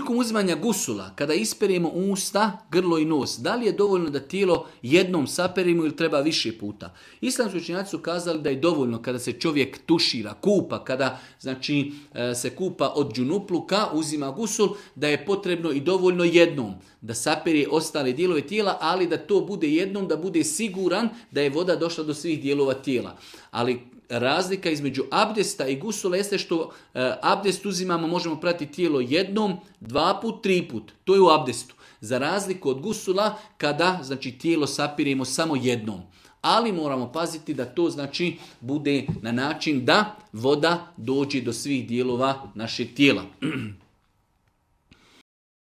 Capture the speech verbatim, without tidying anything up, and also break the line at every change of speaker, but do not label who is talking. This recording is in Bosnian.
Prilikom uzimanja gusula, kada isperemo usta, grlo i nos, da li je dovoljno da tijelo jednom saperimo ili treba više puta? Islamski učenjaci su kazali da je dovoljno kada se čovjek tušira, kupa, kada znači, se kupa od džunupluka, uzima gusul, da je potrebno i dovoljno jednom da saperi ostale dijelove tijela, ali da to bude jednom, da bude siguran da je voda došla do svih dijelova tijela. Ali razlika između abdesta i gusula jeste što e, abdest uzimamo, možemo prati tijelo jednom, dva put, tri put. To je u abdestu. Za razliku od gusula kada znači tijelo sapiremo samo jednom. Ali moramo paziti da to znači bude na način da voda dođe do svih dijelova našeg tijela.